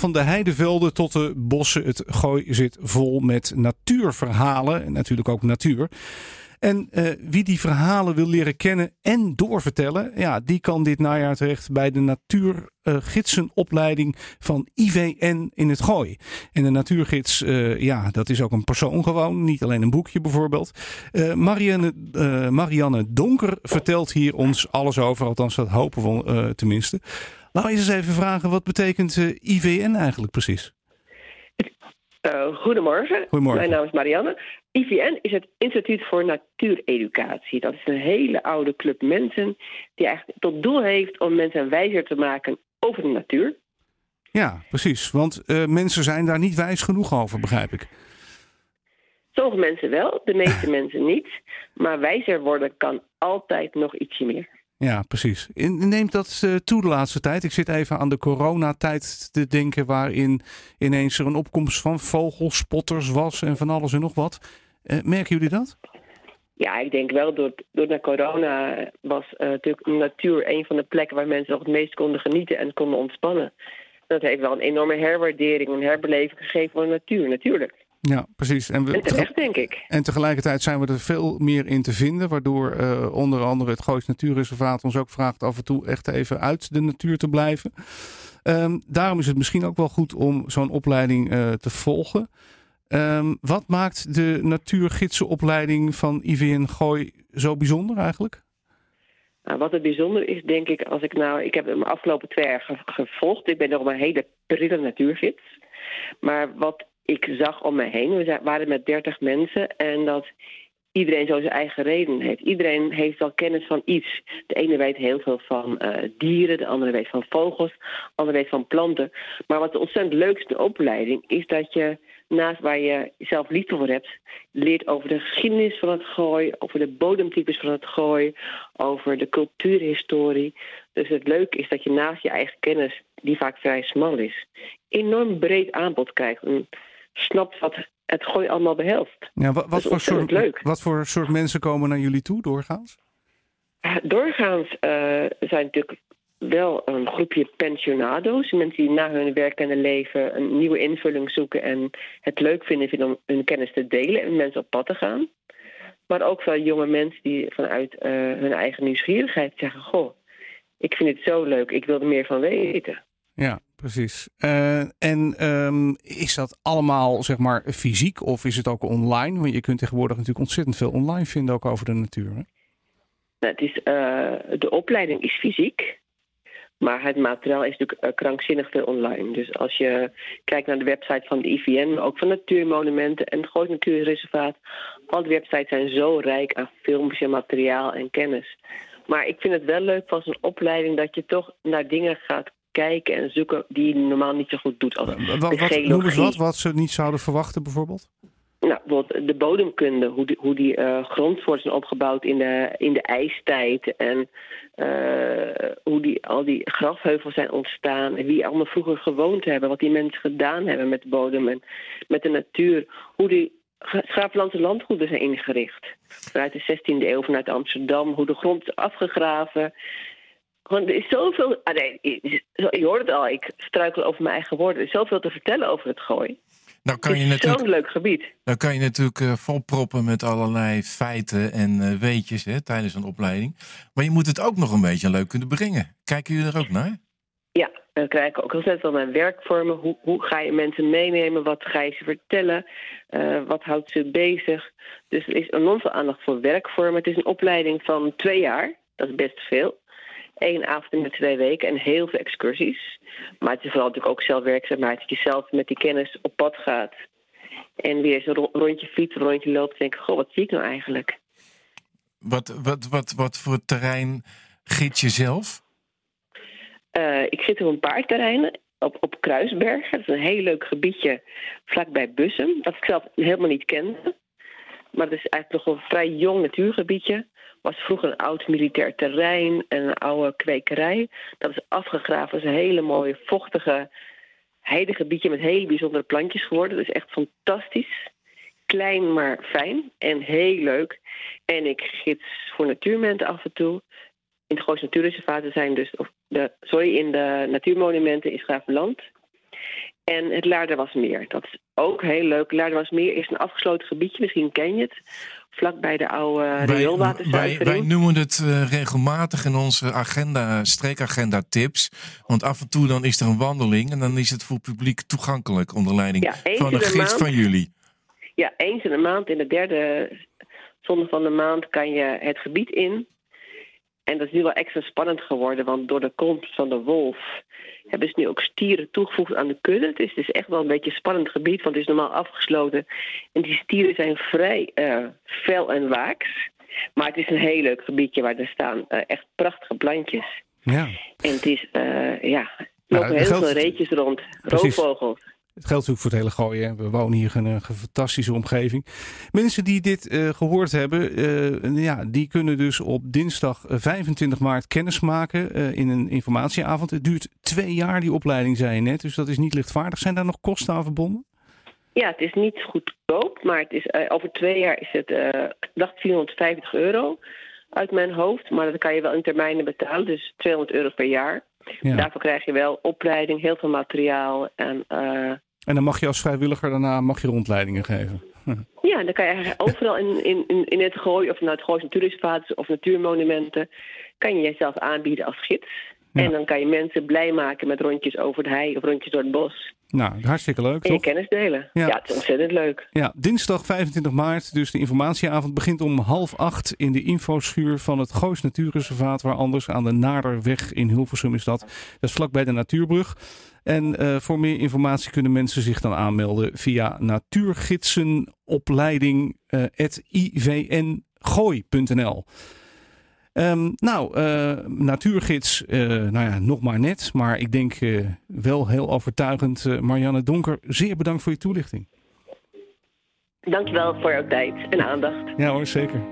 van de heidevelden tot de bossen. Het Gooi zit vol met natuurverhalen en natuurlijk ook natuur. En wie die verhalen wil leren kennen en doorvertellen, ja, die kan dit najaar terecht bij de natuurgidsenopleiding van IVN in het Gooi. En de natuurgids, dat is ook een persoon gewoon, niet alleen een boekje bijvoorbeeld. Marianne Donker vertelt hier ons alles over, althans dat hopen we tenminste. Laten we eens even vragen, wat betekent IVN eigenlijk precies? Goedemorgen. Mijn naam is Marianne. IVN is het Instituut voor Natuureducatie. Dat is een hele oude club mensen die eigenlijk tot doel heeft om mensen wijzer te maken over de natuur. Ja, precies. Want mensen zijn daar niet wijs genoeg over, begrijp ik. Sommige mensen wel, de meeste mensen niet. Maar wijzer worden kan altijd nog ietsje meer. Ja, precies. Neemt dat toe de laatste tijd? Ik zit even aan de coronatijd te denken, waarin ineens er een opkomst van vogelspotters was en van alles en nog wat. Merken jullie dat? Ja, ik denk wel. Door de corona was natuurlijk natuur een van de plekken waar mensen nog het meest konden genieten en konden ontspannen. Dat heeft wel een enorme herwaardering en herbeleving gegeven van de natuur, natuurlijk. Ja, precies. En terecht, denk ik. En tegelijkertijd zijn we er veel meer in te vinden, waardoor onder andere het Goois Natuurreservaat ons ook vraagt af en toe echt even uit de natuur te blijven. Daarom is het misschien ook wel goed om zo'n opleiding te volgen. Wat maakt de natuurgidsenopleiding van IVN Gooi zo bijzonder eigenlijk? Nou, wat het bijzonder is, denk ik, ik heb hem de afgelopen 2 jaar gevolgd. Ik ben nog maar een hele prille natuurgids. Maar wat ik zag om me heen, we waren met 30 mensen en dat iedereen zo zijn eigen reden heeft. Iedereen heeft wel kennis van iets. De ene weet heel veel van dieren, de andere weet van vogels, de andere weet van planten. Maar wat het ontzettend leukste in de opleiding is dat je naast waar je zelf liefde voor hebt, leert over de geschiedenis van het Gooi, over de bodemtypes van het Gooi, over de cultuurhistorie. Dus het leuke is dat je naast je eigen kennis, die vaak vrij smal is, enorm breed aanbod krijgt en snapt wat het Gooi allemaal behelst. Ja, wat voor soort mensen komen naar jullie toe doorgaans? Doorgaans zijn natuurlijk wel een groepje pensionado's. Mensen die na hun werkende leven een nieuwe invulling zoeken en het leuk vinden om hun kennis te delen en mensen op pad te gaan. Maar ook wel jonge mensen die vanuit hun eigen nieuwsgierigheid zeggen, goh, ik vind het zo leuk, ik wil er meer van weten. Ja, precies. Is dat allemaal zeg maar fysiek of is het ook online? Want je kunt tegenwoordig natuurlijk ontzettend veel online vinden ook over de natuur. Hè? Nou, de opleiding is fysiek, maar het materiaal is natuurlijk krankzinnig veel online. Dus als je kijkt naar de website van de IVN, maar ook van Natuurmonumenten en het Goois Natuurreservaat, al die websites zijn zo rijk aan filmpjes en materiaal en kennis. Maar ik vind het wel leuk van zo'n opleiding dat je toch naar dingen gaat kijken en zoeken die je normaal niet zo goed doet. Noem eens wat ze niet zouden verwachten bijvoorbeeld? Nou, bijvoorbeeld de bodemkunde, hoe die grondsoorten zijn opgebouwd in de ijstijd en hoe al die grafheuvels zijn ontstaan en wie allemaal vroeger gewoond hebben, wat die mensen gedaan hebben met de bodem en met de natuur, hoe die Schaaplandse landgoeden zijn ingericht. Vanuit de 16e eeuw, vanuit Amsterdam, hoe de grond is afgegraven. Want er is zoveel. Je hoort het al, ik struikel over mijn eigen woorden. Er is zoveel te vertellen over het Gooi. Nou het is zo'n leuk gebied. Dan kan je natuurlijk volproppen met allerlei feiten en weetjes tijdens een opleiding. Maar je moet het ook nog een beetje leuk kunnen brengen. Kijken jullie er ook naar? Ja, dan krijg ik ook altijd wel mijn werkvormen. Hoe ga je mensen meenemen? Wat ga je ze vertellen? Wat houdt ze bezig? Dus er is enorm veel aandacht voor werkvormen. Het is een opleiding van 2 jaar. Dat is best veel. 1 avond in de 2 weken en heel veel excursies. Maar het is vooral natuurlijk ook zelfwerkzaamheid. Dat je zelf met die kennis op pad gaat. En weer eens een rondje fietsen, een rondje loopt. En denk, goh, wat zie ik nou eigenlijk? Wat voor terrein gids je zelf? Ik zit op een paar terreinen. Op Kruisbergen. Dat is een heel leuk gebiedje vlakbij Bussum. Dat ik zelf helemaal niet kende. Maar het is eigenlijk nog een vrij jong natuurgebiedje. Was vroeger een oud militair terrein en een oude kwekerij. Dat is afgegraven. Dat is een hele mooie, vochtige heidegebiedje met hele bijzondere plantjes geworden. Dat is echt fantastisch. Klein, maar fijn en heel leuk. En ik gids voor natuurmonumenten af en toe. In het Goois Natuurreservaat zijn dus in de Natuurmonumenten in Schaafland. En het Laarderwasmeer. Dat is ook heel leuk. Laarderwasmeer is een afgesloten gebiedje. Misschien ken je het. Vlakbij de oude rioolwaterzuivering. Wij noemen het regelmatig in onze streekagenda tips. Want af en toe dan is er een wandeling. En dan is het voor het publiek toegankelijk onder leiding van een gids van jullie. Ja, eens in de maand, in de derde zondag van de maand, kan je het gebied in. En dat is nu wel extra spannend geworden, want door de komst van de wolf hebben ze nu ook stieren toegevoegd aan de kudde. Het is dus echt wel een beetje een spannend gebied, want het is normaal afgesloten. En die stieren zijn vrij fel en waaks. Maar het is een heel leuk gebiedje waar er staan echt prachtige plantjes. Ja. En het is, er lopen heel veel reetjes rond, roofvogels. Het geldt natuurlijk voor het hele Gooi. Hè. We wonen hier in een fantastische omgeving. Mensen die dit gehoord hebben, die kunnen dus op dinsdag 25 maart kennis maken in een informatieavond. Het duurt 2 jaar, die opleiding, zei je net. Dus dat is niet lichtvaardig. Zijn daar nog kosten aan verbonden? Ja, het is niet goedkoop, maar het is, over 2 jaar is het, ik dacht €450 uit mijn hoofd. Maar dat kan je wel in termijnen betalen, dus €200 per jaar. Ja. Daarvoor krijg je wel opleiding, heel veel materiaal. En dan mag je als vrijwilliger daarna rondleidingen geven? Ja, dan kan je eigenlijk overal in het Gooi, of het Goois Natuurreservaat of natuurmonumenten, kan je jezelf aanbieden als gids. Ja. En dan kan je mensen blij maken met rondjes over de hei of rondjes door het bos. Nou, hartstikke leuk, toch? En je kennis delen. Ja, het is ontzettend leuk. Ja, dinsdag 25 maart, dus de informatieavond, begint om 7:30 in de infoschuur van het Goois Natuurreservaat, waar anders aan de Naarderweg in Hilversum is dat. Dat is vlakbij de Natuurbrug. En voor meer informatie kunnen mensen zich dan aanmelden via natuurgidsen@ivngooi.nl. Natuurgids, nog maar net. Maar ik denk wel heel overtuigend. Marianne Donker, zeer bedankt voor je toelichting. Dankjewel voor jouw tijd en aandacht. Ja hoor, zeker.